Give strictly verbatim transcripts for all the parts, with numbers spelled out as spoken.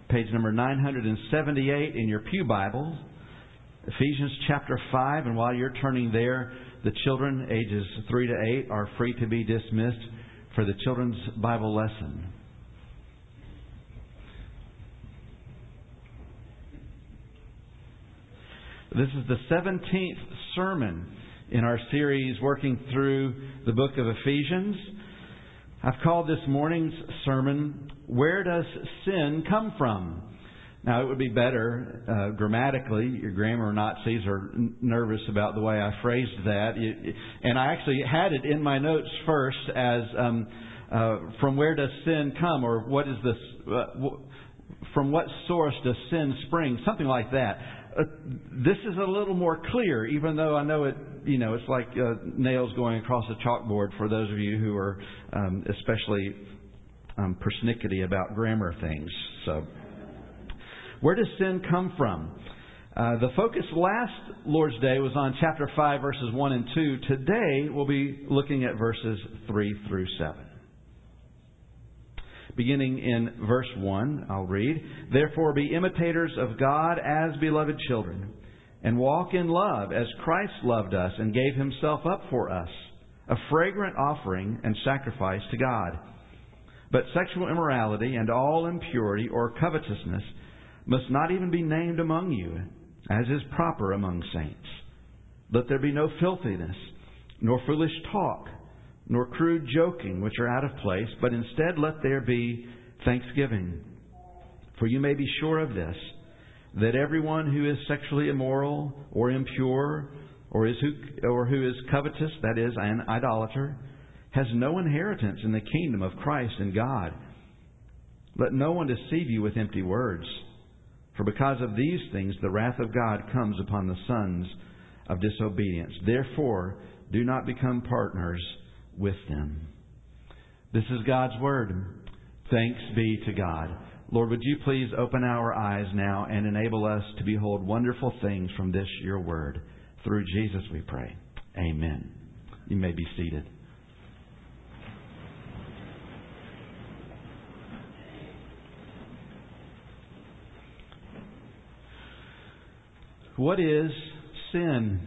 page number nine seventy-eight in your pew Bibles. Ephesians chapter five. And while you're turning there, the children ages three to eight are free to be dismissed for the children's Bible lesson. This is the seventeenth sermon in our series working through the book of Ephesians. I've called this morning's sermon, Where Does Sin Come From? Now, it would be better uh, grammatically. Your grammar Nazis are n- nervous about the way I phrased that. It, and I actually had it in my notes first as um, uh, from where does sin come, or what is this? Uh, w- from what source does sin spring? Something like that. Uh, this is a little more clear, even though I know it. You know, it's like uh, nails going across a chalkboard for those of you who are um, especially um, persnickety about grammar things. So. Where does sin come from? Uh, the focus last Lord's Day was on chapter five, verses one and two. Today, we'll be looking at verses three through seven. Beginning in verse one, I'll read, Therefore be imitators of God as beloved children, and walk in love as Christ loved us and gave Himself up for us, a fragrant offering and sacrifice to God. But sexual immorality and all impurity or covetousness must not even be named among you, as is proper among saints. Let there be no filthiness, nor foolish talk, nor crude joking, which are out of place, but instead let there be thanksgiving. For you may be sure of this, that everyone who is sexually immoral or impure, or is who, or who is covetous, that is, an idolater, has no inheritance in the kingdom of Christ and God. Let no one deceive you with empty words. For because of these things, the wrath of God comes upon the sons of disobedience. Therefore, do not become partners with them. This is God's Word. Thanks be to God. Lord, would you please open our eyes now and enable us to behold wonderful things from this, your Word. Through Jesus we pray. Amen. You may be seated. What is sin?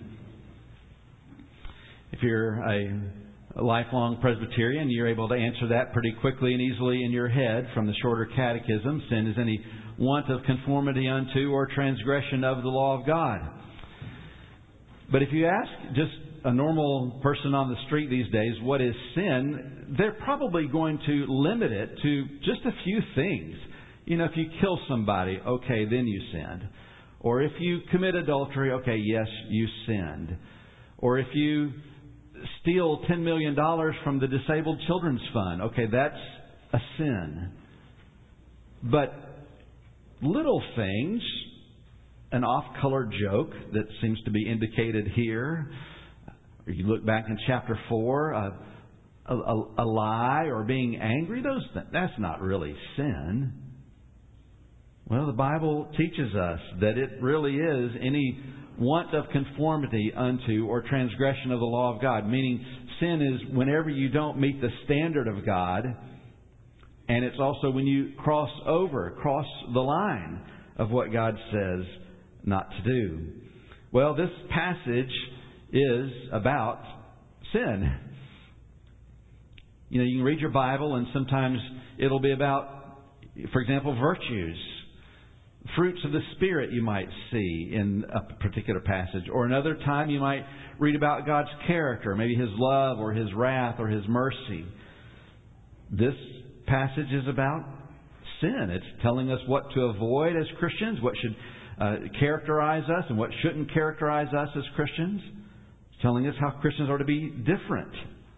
If you're a, a lifelong Presbyterian, you're able to answer that pretty quickly and easily in your head from the shorter catechism. Sin is any want of conformity unto or transgression of the law of God. But if you ask just a normal person on the street these days, what is sin? They're probably going to limit it to just a few things. You know, if you kill somebody, okay, then you sinned. Or if you commit adultery, okay, yes, you sinned. Or if you steal ten million dollars from the Disabled Children's Fund, okay, that's a sin. But little things, an off-color joke that seems to be indicated here, or you look back in chapter four, a, a, a lie or being angry, those th- that's not really sin. Well, the Bible teaches us that it really is any want of conformity unto or transgression of the law of God. Meaning sin is whenever you don't meet the standard of God, and it's also when you cross over, cross the line of what God says not to do. Well, this passage is about sin. You know, you can read your Bible and sometimes it'll be about, for example, virtues. Fruits of the Spirit you might see in a particular passage. Or another time you might read about God's character, maybe His love or His wrath or His mercy. This passage is about sin. It's telling us what to avoid as Christians, what should uh, characterize us and what shouldn't characterize us as Christians. It's telling us how Christians are to be different.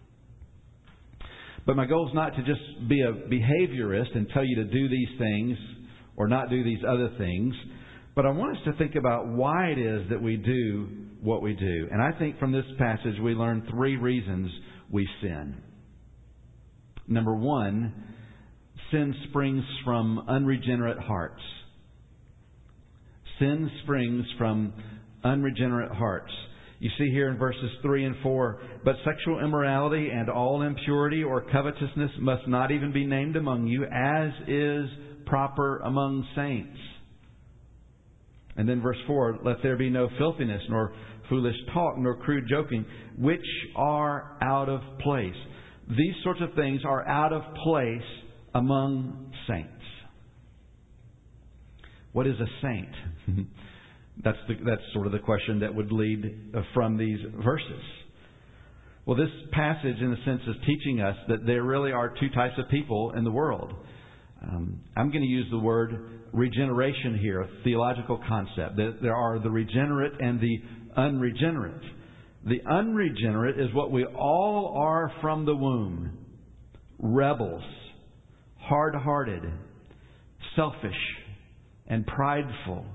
But my goal is not to just be a behaviorist and tell you to do these things or not do these other things. But I want us to think about why it is that we do what we do. And I think from this passage we learn three reasons we sin. Number one, sin springs from unregenerate hearts. Sin springs from unregenerate hearts. You see here in verses three and four, but sexual immorality and all impurity or covetousness must not even be named among you, as is proper among saints. And then verse four, let there be no filthiness, nor foolish talk, nor crude joking, which are out of place. These sorts of things are out of place among saints. What is a saint? that's the, that's sort of the question that would lead from these verses. Well, this passage, in a sense, is teaching us that there really are two types of people in the world. Um, I'm going to use the word regeneration here, a theological concept. There are the regenerate and the unregenerate. The unregenerate is what we all are from the womb. Rebels, hard-hearted, selfish, and prideful.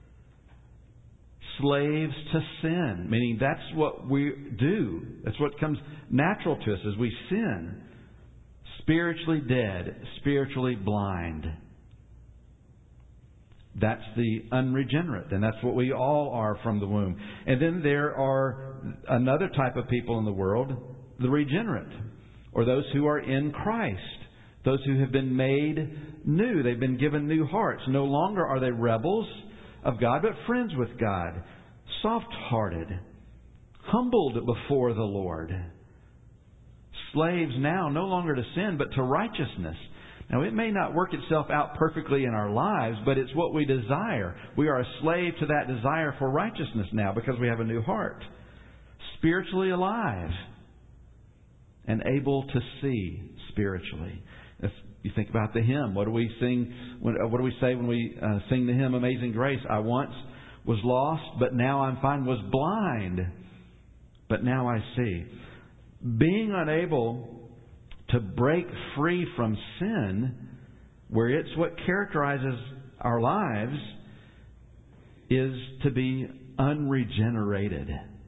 Slaves to sin, meaning that's what we do. That's what comes natural to us as we sin. Spiritually dead, spiritually blind. That's the unregenerate, and that's what we all are from the womb. And then there are another type of people in the world, the regenerate, or those who are in Christ, those who have been made new. They've been given new hearts. No longer are they rebels of God, but friends with God, soft-hearted, humbled before the Lord. Slaves now no longer to sin, but to righteousness. Now, it may not work itself out perfectly in our lives, but it's what we desire. We are a slave to that desire for righteousness now because we have a new heart. Spiritually alive and able to see spiritually. If you think about the hymn, what do we sing? What do we say when we uh, sing the hymn Amazing Grace? I once was lost, but now I'm fine. Was blind, but now I see. Being unable to break free from sin, where it's what characterizes our lives, is to be unregenerated.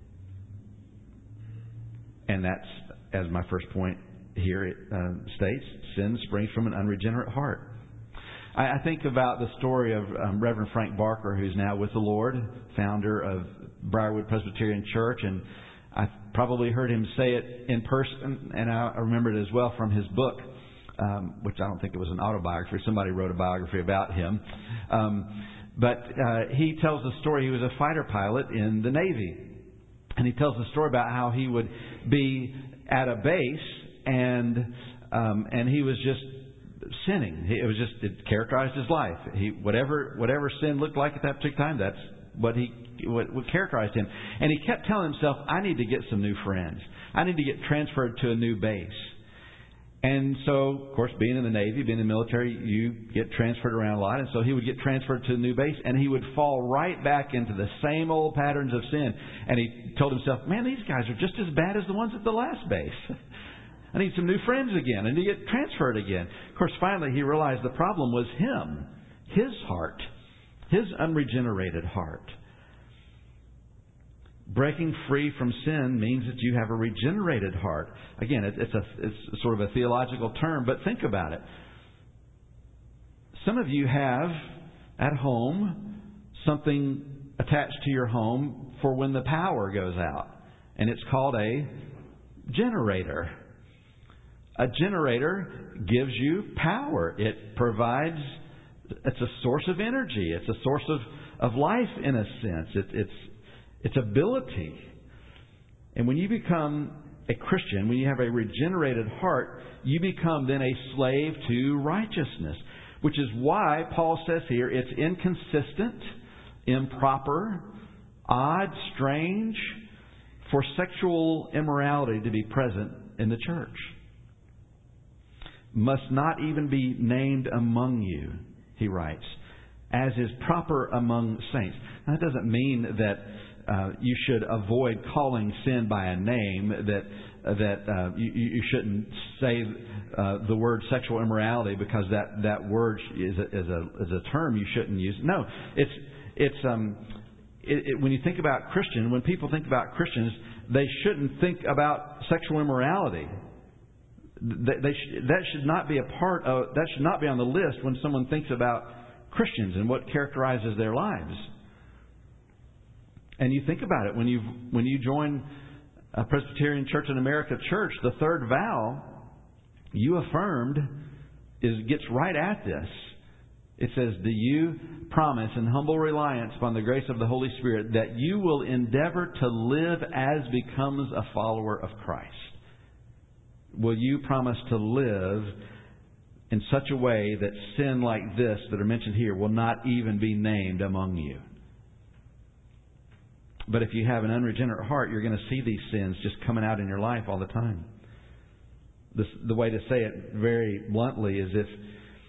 And that's, as my first point here it uh, states, sin springs from an unregenerate heart. I, I think about the story of um, Reverend Frank Barker, who's now with the Lord, founder of Briarwood Presbyterian Church, and I probably heard him say it in person, and I remember it as well from his book, um, which I don't think it was an autobiography. Somebody wrote a biography about him. Um, but uh, he tells the story. He was a fighter pilot in the Navy. And he tells the story about how he would be at a base, and um, and he was just sinning. It was just, it characterized his life. He whatever whatever sin looked like at that particular time, that's what he what, what characterized him. And he kept telling himself, I need to get some new friends. I need to get transferred to a new base. And so, of course, being in the Navy, being in the military, you get transferred around a lot. And so he would get transferred to a new base, and he would fall right back into the same old patterns of sin. And he told himself, man, these guys are just as bad as the ones at the last base. I need some new friends again. I need to get transferred again. Of course, finally he realized the problem was him, his heart, his unregenerated heart. Breaking free from sin means that you have a regenerated heart. Again, it's a it's sort of a theological term, but think about it. Some of you have at home something attached to your home for when the power goes out, and it's called a generator. A generator gives you power. It provides, it's a source of energy. It's a source of, of life in a sense. It, it's It's ability. And when you become a Christian, when you have a regenerated heart, you become then a slave to righteousness. Which is why Paul says here it's inconsistent, improper, odd, strange for sexual immorality to be present in the church. Must not even be named among you, he writes, as is proper among saints. Now, that doesn't mean that Uh, you should avoid calling sin by a name, that uh, that uh, you, you shouldn't say uh, the word sexual immorality because that, that word is a, is a is a term you shouldn't use. No, it's it's um it, it, when you think about Christian, when people think about Christians, they shouldn't think about sexual immorality. They, they sh- that should not be a part of that should not be on the list when someone thinks about Christians and what characterizes their lives. And you think about it, when you when you join a Presbyterian Church in America church, the third vow you affirmed is gets right at this. It says, do you promise in humble reliance upon the grace of the Holy Spirit that you will endeavor to live as becomes a follower of Christ? Will you promise to live in such a way that sin like this that are mentioned here will not even be named among you? But if you have an unregenerate heart, you're going to see these sins just coming out in your life all the time. This, the way to say it very bluntly is if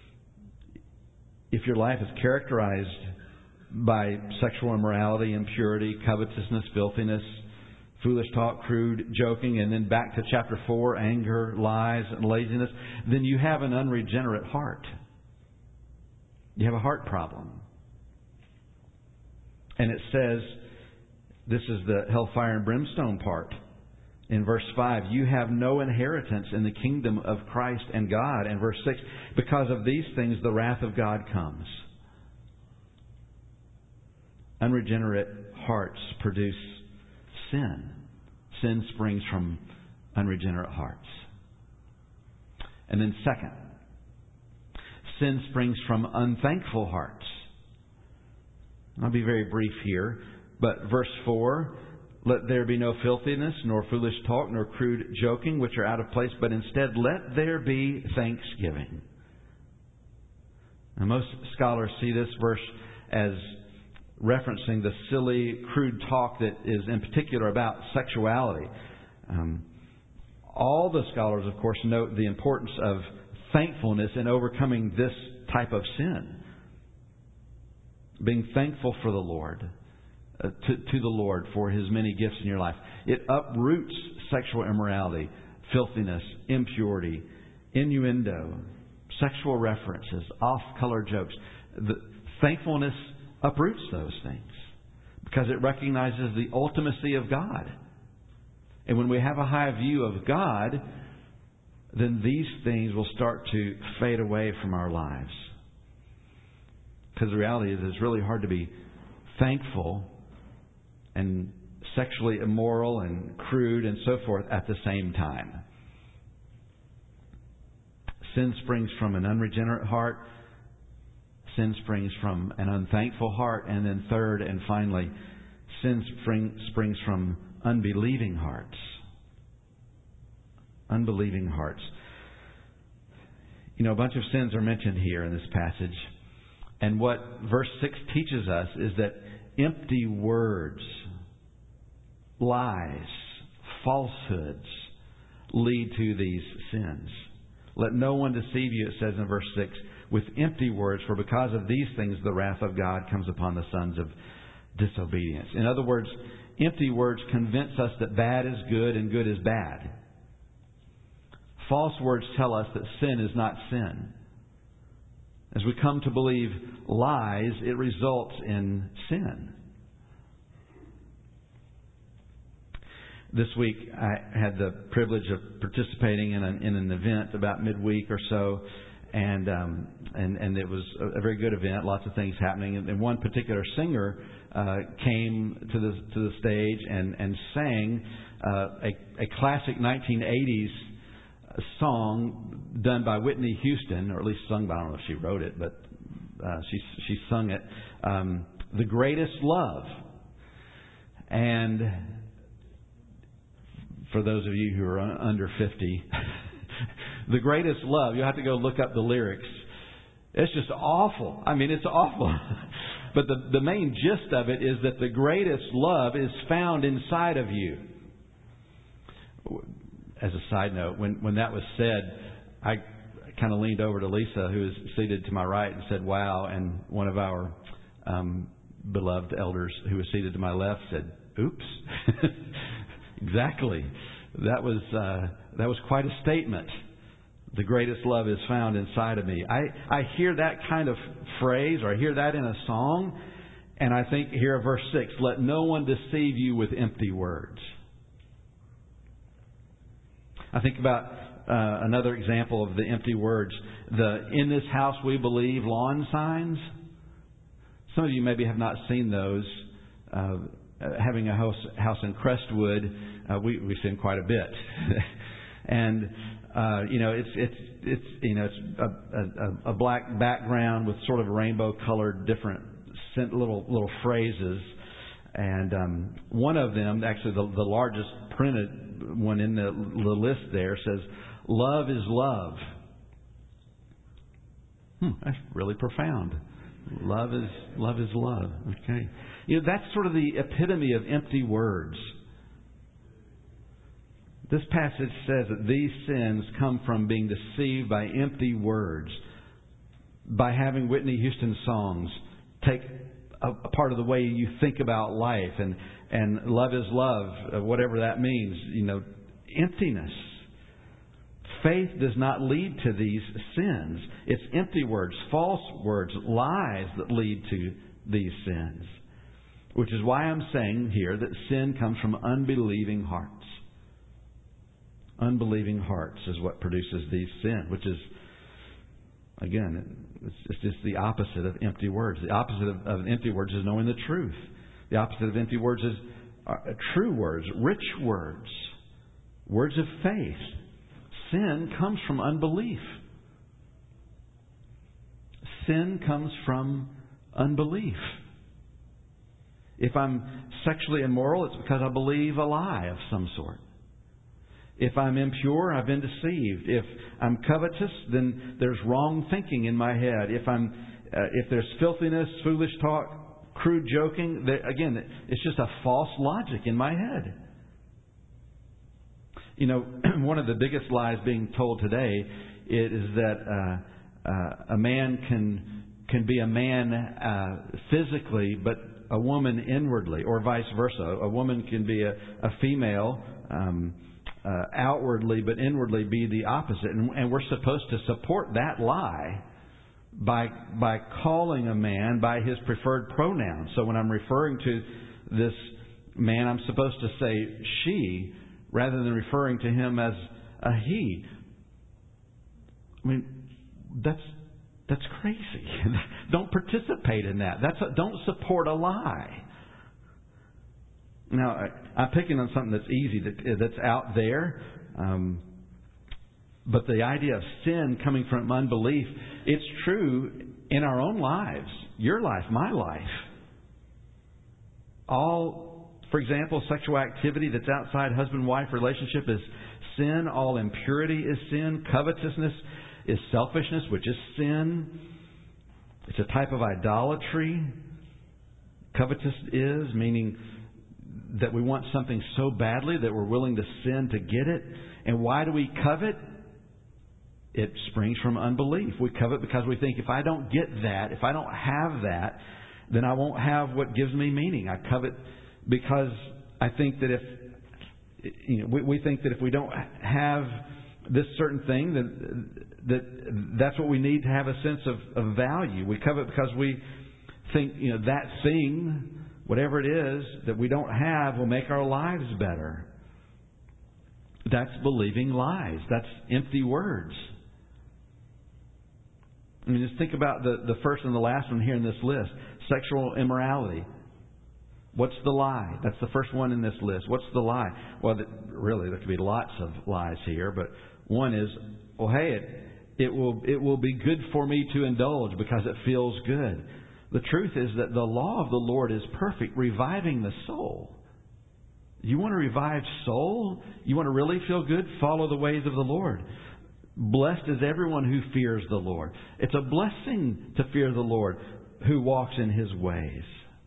if your life is characterized by sexual immorality, impurity, covetousness, filthiness, foolish talk, crude joking, and then back to chapter four, anger, lies, and laziness, then you have an unregenerate heart. You have a heart problem. And it says, this is the hellfire and brimstone part. In verse five, you have no inheritance in the kingdom of Christ and God. And verse six, because of these things the wrath of God comes. Unregenerate hearts produce sin. Sin springs from unregenerate hearts. And then second, sin springs from unthankful hearts. I'll be very brief here, but verse four, let there be no filthiness, nor foolish talk, nor crude joking, which are out of place, but instead let there be thanksgiving. Now, most scholars see this verse as referencing the silly, crude talk that is in particular about sexuality. Um, all the scholars, of course, note the importance of thankfulness in overcoming this type of sin. Being thankful for the Lord. Uh, to, to the Lord for His many gifts in your life. It uproots sexual immorality, filthiness, impurity, innuendo, sexual references, off-color jokes. The thankfulness uproots those things because it recognizes the ultimacy of God. And when we have a high view of God, then these things will start to fade away from our lives. Because the reality is it's really hard to be thankful and sexually immoral and crude and so forth at the same time. Sin springs from an unregenerate heart. Sin springs from an unthankful heart. And then third and finally, sin spring, springs from unbelieving hearts. Unbelieving hearts. You know, a bunch of sins are mentioned here in this passage. And what verse six teaches us is that empty words, lies, falsehoods lead to these sins. Let no one deceive you, it says in verse six, with empty words, for because of these things the wrath of God comes upon the sons of disobedience. In other words, empty words convince us that bad is good and good is bad. False words tell us that sin is not sin. As we come to believe lies, it results in sin. This week, I had the privilege of participating in an, in an event about midweek or so, and um, and and it was a, a very good event. Lots of things happening, and, and one particular singer uh, came to the to the stage and and sang uh, a, a classic nineteen eighties song done by Whitney Houston, or at least sung by, I don't know if she wrote it, but uh, she she sung it, um, "The Greatest Love." And for those of you who are under fifty, "The Greatest Love," you'll have to go look up the lyrics. It's just awful. I mean, it's awful. But the, the main gist of it is that the greatest love is found inside of you. As a side note, when, when that was said, I kind of leaned over to Lisa, who is seated to my right, and said, "Wow." And one of our um, beloved elders, who was seated to my left, said, "Oops." Exactly. That was uh, that was quite a statement. The greatest love is found inside of me. I, I hear that kind of phrase, or I hear that in a song, and I think here at verse six, let no one deceive you with empty words. I think about uh, another example of the empty words. The "In this house we believe" lawn signs. Some of you maybe have not seen those. Uh, having a house house in Crestwood, uh, we, we've seen quite a bit. and Uh, you know, it's it's it's you know it's a, a, a black background with sort of rainbow-colored different little little phrases, and um, one of them, actually the, the largest printed one in the, the list there, says, "Love is love." Hmm, that's really profound. Love is love is love. Okay, you know that's sort of the epitome of empty words. This passage says that these sins come from being deceived by empty words, by having Whitney Houston songs take a, a part of the way you think about life, and and love is love, whatever that means. You know, emptiness. Faith does not lead to these sins. It's empty words, false words, lies that lead to these sins. Which is why I'm saying here that sin comes from unbelieving hearts. Unbelieving hearts is what produces these sins, which is, again, it's just the opposite of empty words. The opposite of, of empty words is knowing the truth. The opposite of empty words is uh, true words, rich words, words of faith. Sin comes from unbelief. Sin comes from unbelief. If I'm sexually immoral, it's because I believe a lie of some sort. If I'm impure, I've been deceived. If I'm covetous, then there's wrong thinking in my head. If I'm, uh, if there's filthiness, foolish talk, crude joking, there, again, it's just a false logic in my head. You know, one of the biggest lies being told today is that uh, uh, a man can can be a man uh, physically, but a woman inwardly, or vice versa. A woman can be a, a female. Um, Uh, outwardly, but inwardly be the opposite. And, and we're supposed to support that lie by by calling a man by his preferred pronoun. So when I'm referring to this man, I'm supposed to say she rather than referring to him as a he. I mean, that's that's crazy. Don't participate in that. That's a, don't support a lie. Now, I'm picking on something that's easy, that, that's out there. Um, but the idea of sin coming from unbelief, it's true in our own lives. Your life, my life. All, for example, sexual activity that's outside husband-wife relationship is sin. All impurity is sin. Covetousness is selfishness, which is sin. It's a type of idolatry. Covetous is, meaning that we want something so badly that we're willing to sin to get it. And why do we covet? It springs from unbelief. We covet because we think if I don't get that, if I don't have that, then I won't have what gives me meaning. I covet because I think that if you know, we, we think that if we don't have this certain thing, that that that's what we need to have a sense of, of value. We covet because we think you know that thing, whatever it is that we don't have, will make our lives better. That's believing lies. That's empty words. I mean, just think about the, the first and the last one here in this list. Sexual immorality. What's the lie? That's the first one in this list. What's the lie? Well, really, there could be lots of lies here, but one is, well, hey, it, it will it will be good for me to indulge because it feels good. The truth is that the law of the Lord is perfect, reviving the soul. You want to revive soul? You want to really feel good? Follow the ways of the Lord. Blessed is everyone who fears the Lord. It's a blessing to fear the Lord who walks in His ways.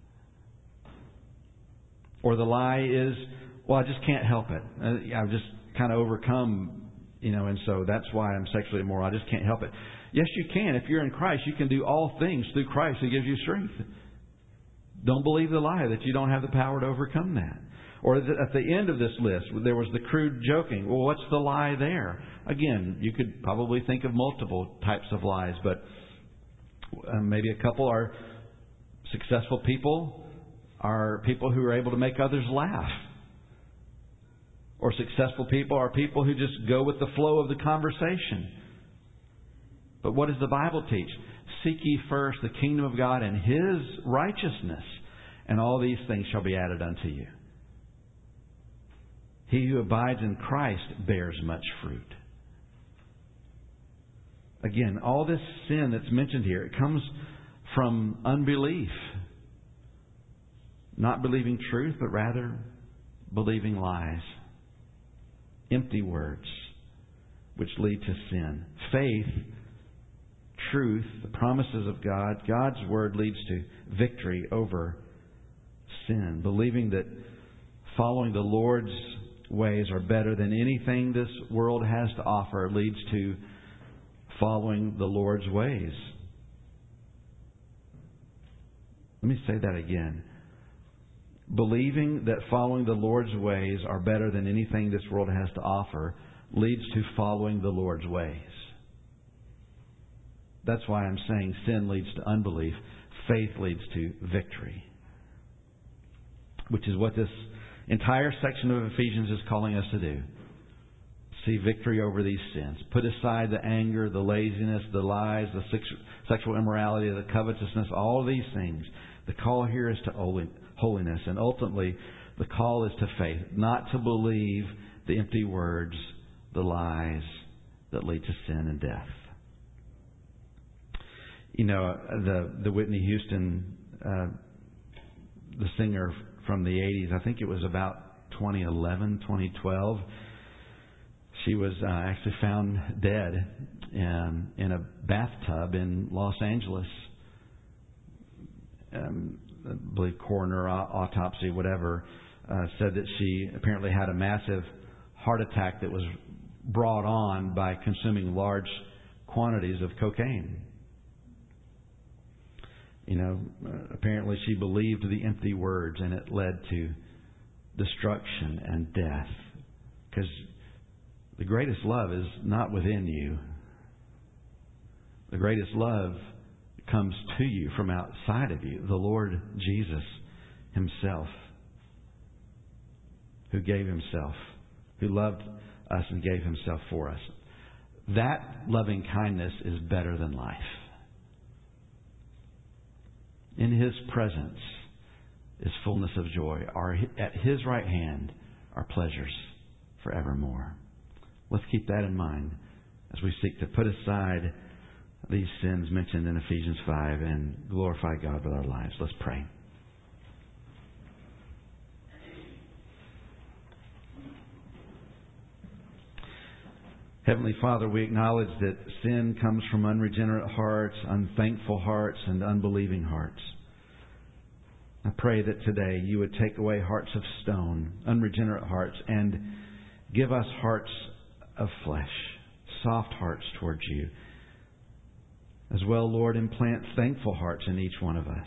Or the lie is, well, I just can't help it. I've just kind of overcome, you know, and so that's why I'm sexually immoral. I just can't help it. Yes, you can. If you're in Christ, you can do all things through Christ who gives you strength. Don't believe the lie that you don't have the power to overcome that. Or at the end of this list, there was the crude joking. Well, what's the lie there? Again, you could probably think of multiple types of lies, but maybe a couple are successful people are people who are able to make others laugh. Or successful people are people who just go with the flow of the conversation. But what does the Bible teach? Seek ye first the kingdom of God and His righteousness, and all these things shall be added unto you. He who abides in Christ bears much fruit. Again, all this sin that's mentioned here, it comes from unbelief. Not believing truth, but rather believing lies. Empty words, which lead to sin. Faith, truth, the promises of God, God's Word leads to victory over sin. Believing that following the Lord's ways are better than anything this world has to offer leads to following the Lord's ways. Let me say that again. Believing that following the Lord's ways are better than anything this world has to offer leads to following the Lord's ways. That's why I'm saying sin leads to unbelief. Faith leads to victory. Which is what this entire section of Ephesians is calling us to do. See victory over these sins. Put aside the anger, the laziness, the lies, the sexual immorality, the covetousness, all of these things. The call here is to holiness. And ultimately, the call is to faith. Not to believe the empty words, the lies that lead to sin and death. You know, the, the Whitney Houston, uh, the singer from the eighties, I think it was about twenty eleven, twenty twelve. She was uh, actually found dead in, in a bathtub in Los Angeles. Um, I believe coroner autopsy, whatever, uh, said that she apparently had a massive heart attack that was brought on by consuming large quantities of cocaine. You know, uh, apparently she believed the empty words, and it led to destruction and death. Because the greatest love is not within you. The greatest love comes to you from outside of you. The Lord Jesus Himself, who gave Himself, who loved us and gave Himself for us. That loving kindness is better than life. In His presence is fullness of joy. Our, at His right hand are pleasures forevermore. Let's keep that in mind as we seek to put aside these sins mentioned in Ephesians five and glorify God with our lives. Let's pray. Heavenly Father, we acknowledge that sin comes from unregenerate hearts, unthankful hearts, and unbelieving hearts. I pray that today you would take away hearts of stone, unregenerate hearts, and give us hearts of flesh, soft hearts towards you. As well, Lord, implant thankful hearts in each one of us.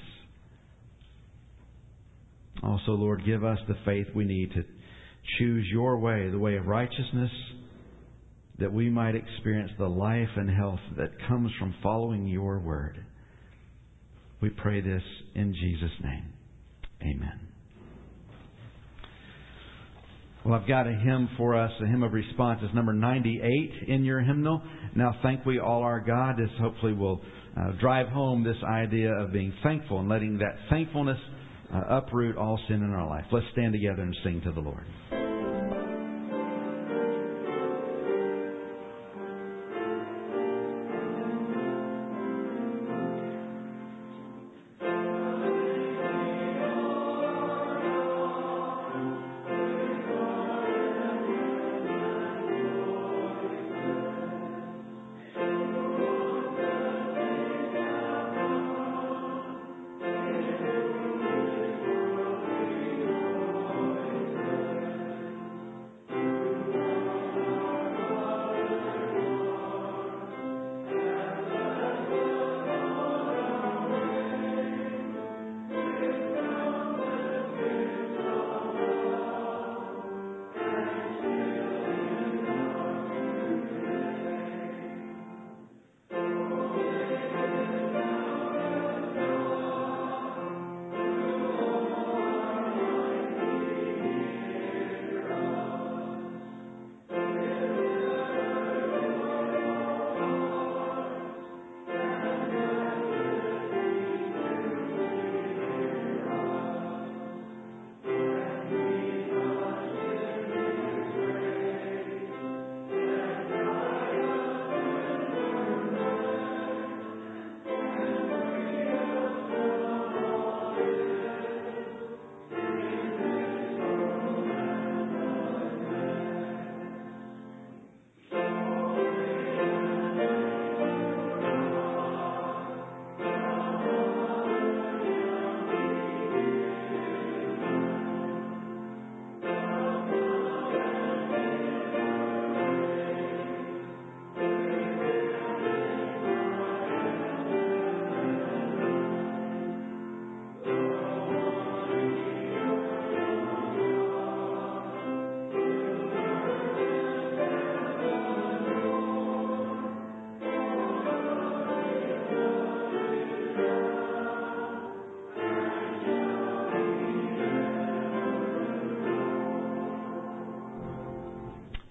Also, Lord, give us the faith we need to choose your way, the way of righteousness, that we might experience the life and health that comes from following your word. We pray this in Jesus' name. Amen. Well, I've got a hymn for us, a hymn of response. It's number ninety-eight in your hymnal. Now, thank we all our God. This hopefully will uh, drive home this idea of being thankful and letting that thankfulness uh, uproot all sin in our life. Let's stand together and sing to the Lord.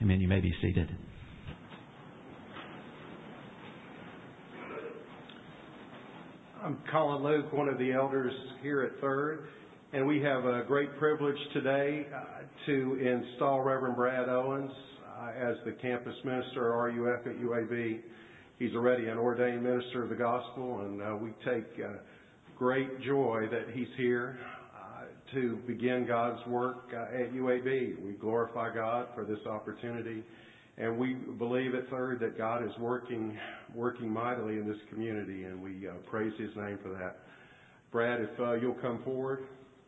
Amen. You may be seated. I'm Colin Luke, one of the elders here at Third, and we have a great privilege today uh, to install Reverend Brad Owens uh, as the campus minister at R U F at U A B. He's already an ordained minister of the gospel, and uh, we take uh, great joy that he's here uh, to begin God's work uh, at U A B. We glorify God for this opportunity, and we believe at Third that God is working working mightily in this community, and we uh, praise His name for that. Brad, if uh, you'll come forward.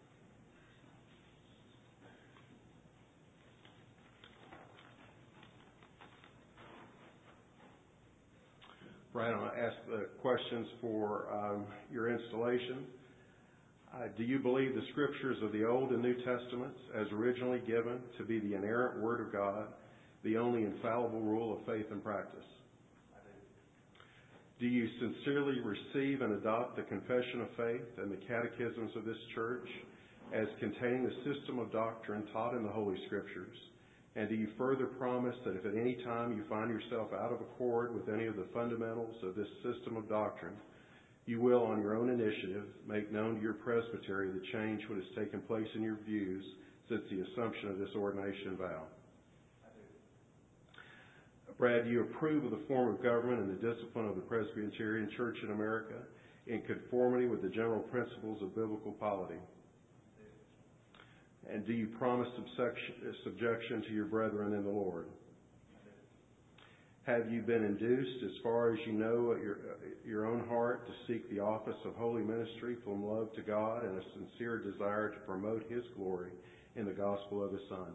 Brad, I'm going to ask the questions for um, your installation. Uh, do you believe the Scriptures of the Old and New Testaments, as originally given, to be the inerrant Word of God, the only infallible rule of faith and practice? I do. Do you sincerely receive and adopt the Confession of Faith and the catechisms of this church as containing the system of doctrine taught in the Holy Scriptures? And do you further promise that if at any time you find yourself out of accord with any of the fundamentals of this system of doctrine, you will, on your own initiative, make known to your presbytery the change which has taken place in your views since the assumption of this ordination vow? I do. Brad, do you approve of the form of government and the discipline of the Presbyterian Church in America in conformity with the general principles of biblical polity? And do you promise subjection to your brethren in the Lord? Have you been induced, as far as you know at your, your own heart, to seek the office of holy ministry from love to God and a sincere desire to promote His glory in the gospel of His Son?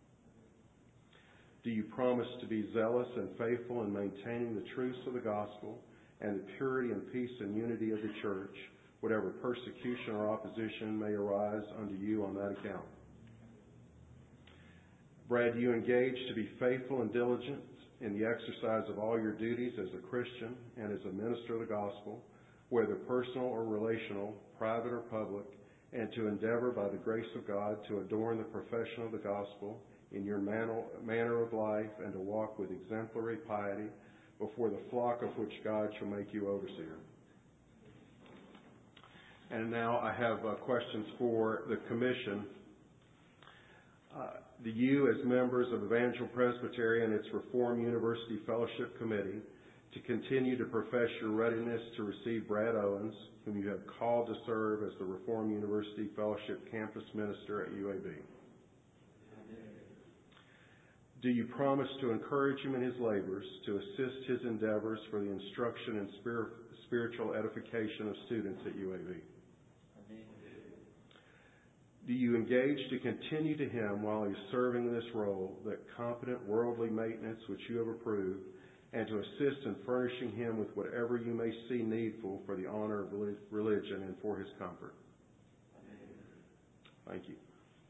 Do you promise to be zealous and faithful in maintaining the truths of the gospel and the purity and peace and unity of the church, whatever persecution or opposition may arise unto you on that account? Brad, do you engage to be faithful and diligent in the exercise of all your duties as a Christian and as a minister of the gospel, whether personal or relational, private or public, and to endeavor by the grace of God to adorn the profession of the gospel in your manner, manner of life and to walk with exemplary piety before the flock of which God shall make you overseer? And now I have uh, questions for the commission. Uh, do you, as members of Evangel Presbytery and its Reformed University Fellowship Committee, to continue to profess your readiness to receive Brad Owens, whom you have called to serve as the Reformed University Fellowship Campus Minister at U A B? Do you promise to encourage him in his labors, to assist his endeavors for the instruction and spirit, spiritual edification of students at U A B? Do you engage to continue to him while he's serving in this role that competent worldly maintenance which you have approved, and to assist in furnishing him with whatever you may see needful for the honor of religion and for his comfort? Thank you.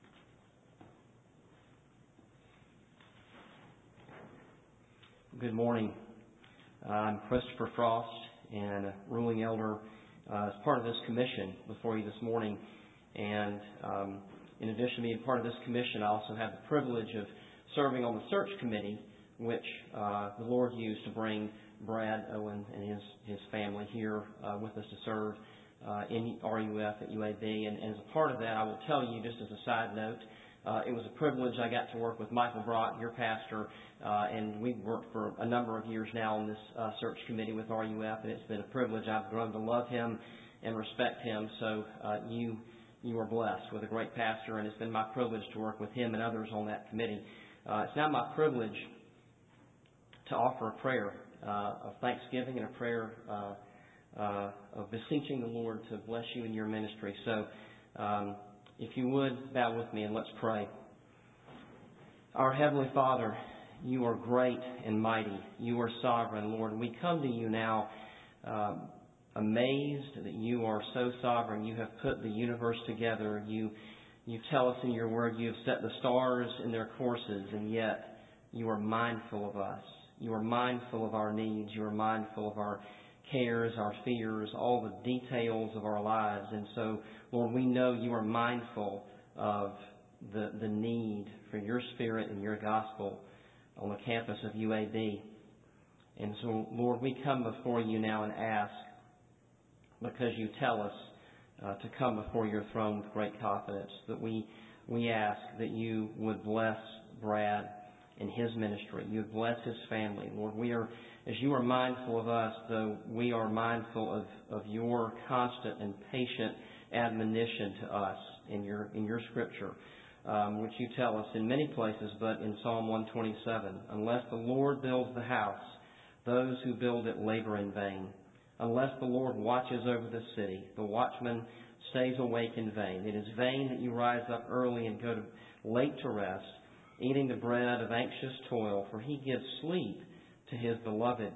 Good morning. Uh, I'm Christopher Frost, and a ruling elder uh, as part of this commission before you this morning. And um, in addition to being part of this commission, I also have the privilege of serving on the search committee, which uh, the Lord used to bring Brad Owen and his, his family here uh, with us to serve uh, in R U F at U A B. And, and as a part of that, I will tell you, just as a side note, uh, it was a privilege. I got to work with Michael Brock, your pastor, uh, and we've worked for a number of years now on this uh, search committee with R U F, and it's been a privilege. I've grown to love him and respect him. So uh, you... You are blessed with a great pastor, and it's been my privilege to work with him and others on that committee. Uh, it's now my privilege to offer a prayer uh, of thanksgiving and a prayer uh, uh, of beseeching the Lord to bless you in your ministry. So um, if you would, bow with me and let's pray. Our Heavenly Father, you are great and mighty. You are sovereign, Lord. We come to you now um, amazed that you are so sovereign. You have put the universe together. You you tell us in your word you have set the stars in their courses, and yet you are mindful of us. You are mindful of our needs. You are mindful of our cares, our fears, all the details of our lives. And so, Lord, we know you are mindful of the, the need for your Spirit and your gospel on the campus of U A B. And so, Lord, we come before you now and ask, because you tell us uh, to come before your throne with great confidence, that we we ask that you would bless Brad and his ministry. You would bless his family. Lord, we are, as you are mindful of us, though we are mindful of, of your constant and patient admonition to us in your in your scripture, um, which you tell us in many places, but in Psalm one twenty-seven, unless the Lord builds the house, those who build it labor in vain. Unless the Lord watches over the city, the watchman stays awake in vain. It is vain that you rise up early and go to, late to rest, eating the bread of anxious toil, for he gives sleep to his beloved.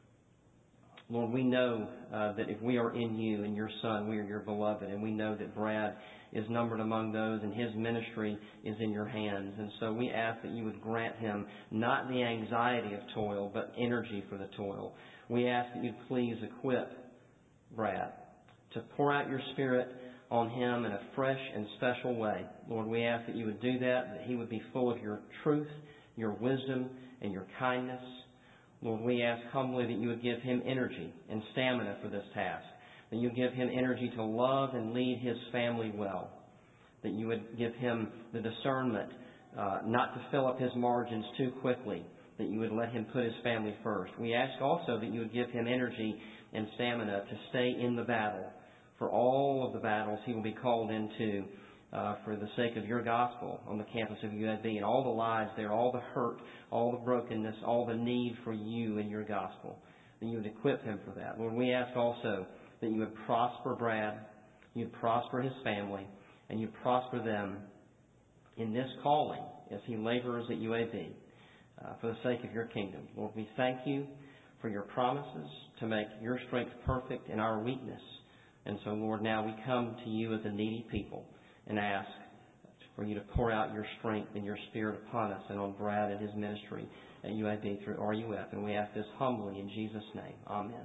Lord, we know uh, that if we are in you and your Son, we are your beloved, and we know that Brad is numbered among those and his ministry is in your hands. And so we ask that you would grant him not the anxiety of toil, but energy for the toil. We ask that you'd please equip Brad to pour out your Spirit on him in a fresh and special way. Lord, we ask that you would do that, that he would be full of your truth, your wisdom, and your kindness. Lord, we ask humbly that you would give him energy and stamina for this task, that you would give him energy to love and lead his family well, that you would give him the discernment uh, not to fill up his margins too quickly, that you would let him put his family first. We ask also that you would give him energy and stamina to stay in the battle for all of the battles he will be called into uh, for the sake of your gospel on the campus of U A B, and all the lives there, all the hurt, all the brokenness, all the need for you and your gospel, that you would equip him for that. Lord, we ask also that you would prosper Brad, you'd prosper his family, and you'd prosper them in this calling as he labors at U A B uh, for the sake of your kingdom. Lord, we thank you for your promises to make your strength perfect in our weakness. And so, Lord, now we come to you as a needy people and ask for you to pour out your strength and your Spirit upon us and on Brad and his ministry at U A B through R U F. And we ask this humbly in Jesus' name. Amen.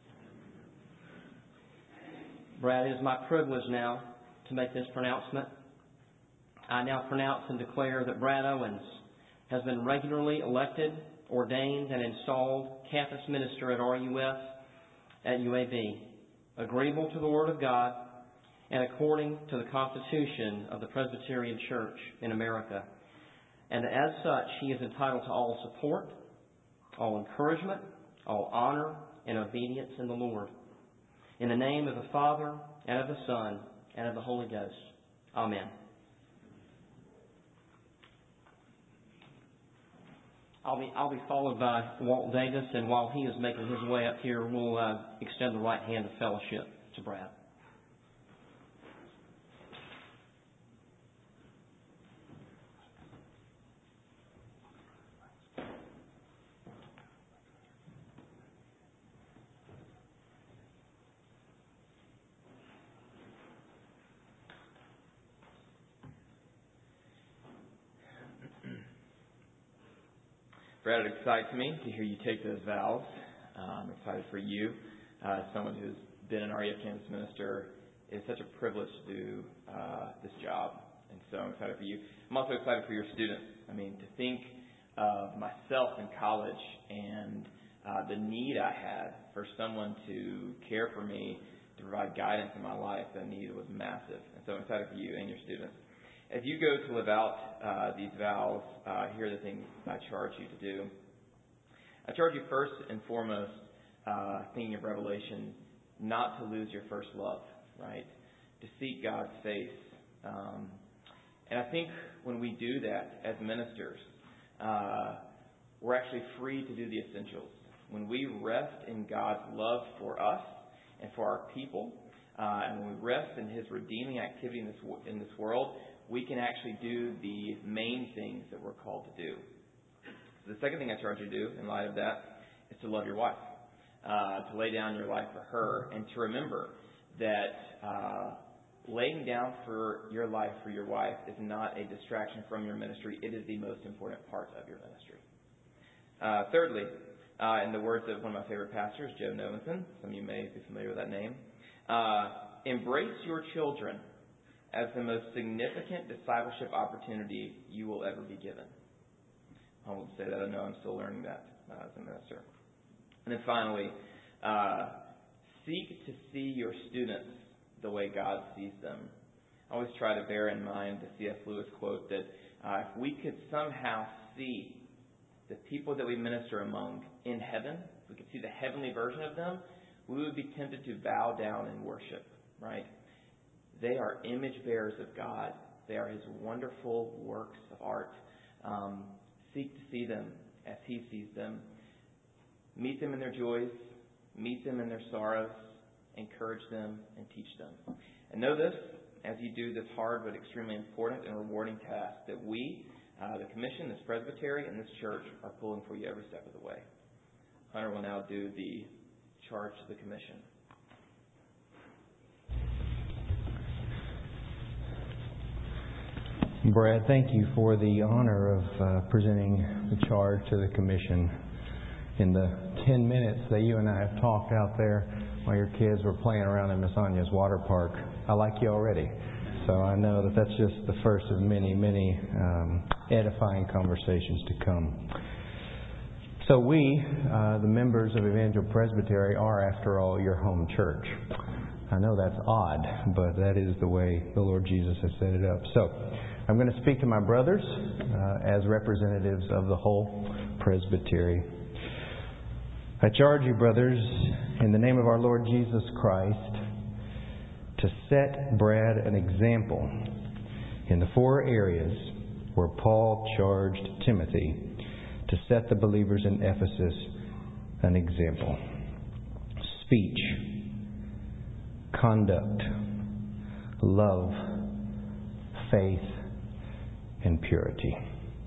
Brad, it is my privilege now to make this pronouncement. I now pronounce and declare that Brad Owens has been regularly elected, ordained, and installed campus minister at R U F at U A B, agreeable to the Word of God and according to the Constitution of the Presbyterian Church in America. And as such, he is entitled to all support, all encouragement, all honor, and obedience in the Lord. In the name of the Father, and of the Son, and of the Holy Ghost. Amen. I'll be, I'll be followed by Walt Davis, and while he is making his way up here, we'll uh, extend the right hand of fellowship to Brad. Brad, it excites me to hear you take those vows. Uh, I'm excited for you. Uh, as someone who's been an R E F campus minister, it's such a privilege to do uh, this job. And so I'm excited for you. I'm also excited for your students. I mean, to think of myself in college and uh, the need I had for someone to care for me, to provide guidance in my life, the need was massive. And so I'm excited for you and your students. As you go to live out uh, these vows, uh, here are the things I charge you to do. I charge you first and foremost, uh, thinking of Revelation, not to lose your first love, right? To seek God's face. Um, and I think when we do that as ministers, uh, we're actually free to do the essentials. When we rest in God's love for us and for our people, uh, and when we rest in His redeeming activity in this in this world, we can actually do the main things that we're called to do. So the second thing I charge you to do in light of that is to love your wife, uh, to lay down your life for her, and to remember that uh, laying down for your life for your wife is not a distraction from your ministry. It is the most important part of your ministry. Uh, thirdly, uh, in the words of one of my favorite pastors, Joe Novenson, some of you may be familiar with that name, uh, embrace your children as the most significant discipleship opportunity you will ever be given. humbled to say that. I know I'm still learning that uh, as a minister. And then finally, uh, seek to see your students the way God sees them. I always try to bear in mind the C S Lewis quote that uh, if we could somehow see the people that we minister among in heaven, if we could see the heavenly version of them, we would be tempted to bow down and worship, right? They are image bearers of God. They are His wonderful works of art. Um, seek to see them as He sees them. Meet them in their joys. Meet them in their sorrows. Encourage them and teach them. And know this, as you do this hard but extremely important and rewarding task, that we, uh, the Commission, this Presbytery, and this church are pulling for you every step of the way. Hunter will now do the charge to the Commission. Brad, thank you for the honor of uh, presenting the charge to the Commission. In the ten minutes that you and I have talked out there while your kids were playing around in Miss Anya's water park, I like you already. So I know that that's just the first of many, many um, edifying conversations to come. So we, uh, the members of Evangel Presbytery, are, after all, your home church. I know that's odd, but that is the way the Lord Jesus has set it up. So I'm going to speak to my brothers uh, as representatives of the whole Presbytery. I charge you, brothers, in the name of our Lord Jesus Christ, to set Brad an example in the four areas where Paul charged Timothy to set the believers in Ephesus an example. Speech, conduct, love, faith, and purity.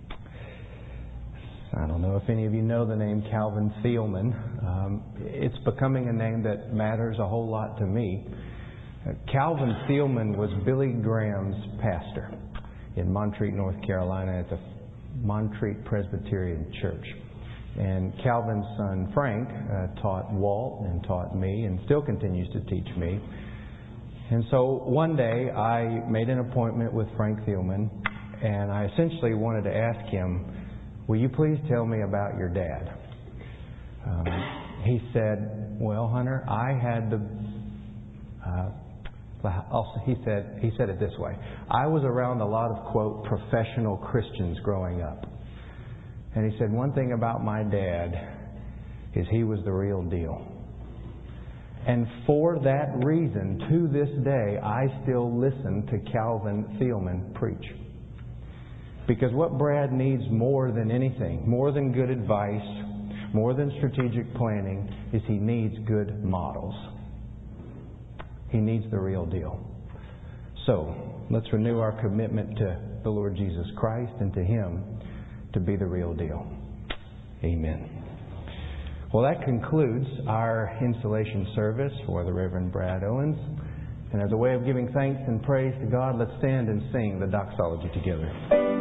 I don't know if any of you know the name Calvin Thielman. Um, it's becoming a name that matters a whole lot to me. Uh, Calvin Thielman was Billy Graham's pastor in Montreat, North Carolina at the Montreat Presbyterian Church. And Calvin's son Frank uh, taught Walt and taught me and still continues to teach me. And so one day I made an appointment with Frank Thielman, and I essentially wanted to ask him, will you please tell me about your dad? Um, he said, well, Hunter, I had the... Uh, also, he said he said it this way. I was around a lot of, quote, professional Christians growing up. And he said, one thing about my dad is he was the real deal. And for that reason, to this day, I still listen to Calvin Thielman preach. Because what Brad needs more than anything, more than good advice, more than strategic planning, is he needs good models. He needs the real deal. So, let's renew our commitment to the Lord Jesus Christ and to Him to be the real deal. Amen. Well, that concludes our installation service for the Reverend Brad Owens. And as a way of giving thanks and praise to God, let's stand and sing the doxology together.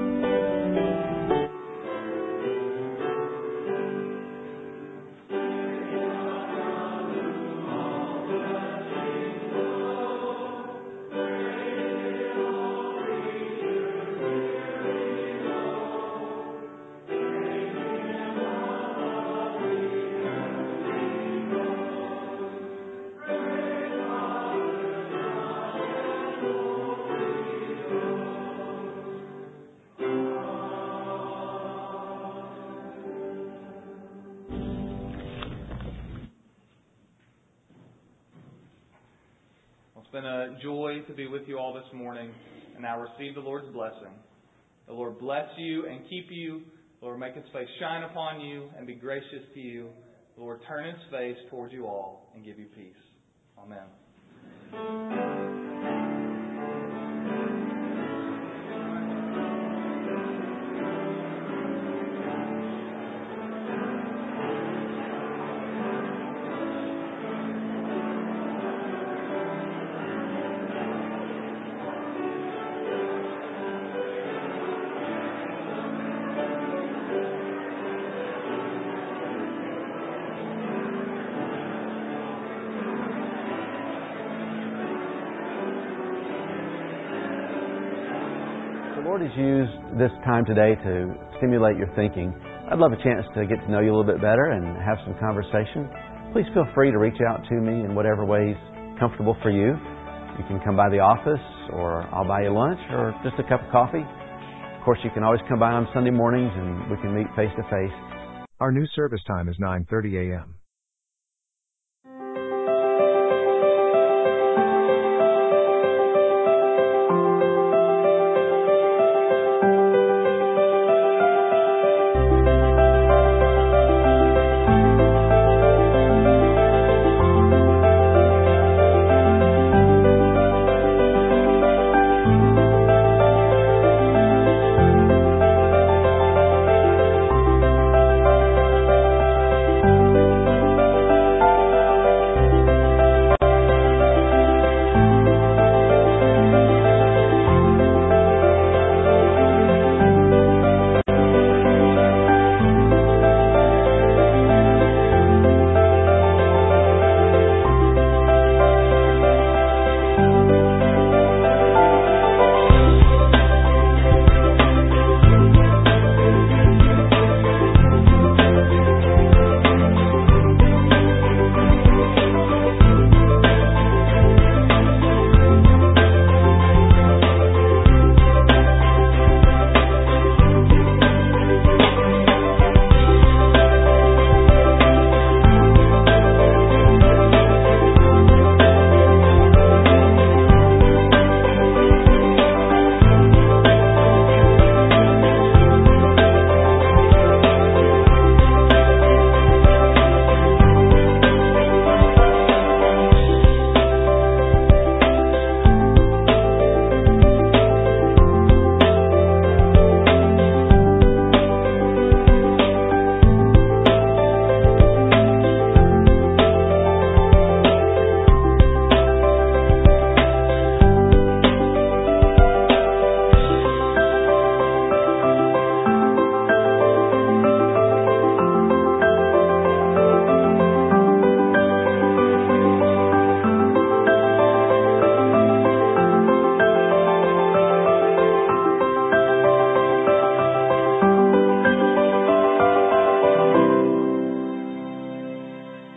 It's been a joy to be with you all this morning, and now receive the Lord's blessing. The Lord bless you and keep you. The Lord make His face shine upon you and be gracious to you. The Lord turn His face towards you all and give you peace. Amen. The Lord has used this time today to stimulate your thinking I'd love a chance to get to know you a little bit better and have some conversation. Please feel free to reach out to me in whatever way is comfortable for you. You can come by the office, or I'll buy you lunch, or just a cup of coffee. Of course, you can always come by on Sunday mornings and we can meet face to face. Our new service time is nine thirty a m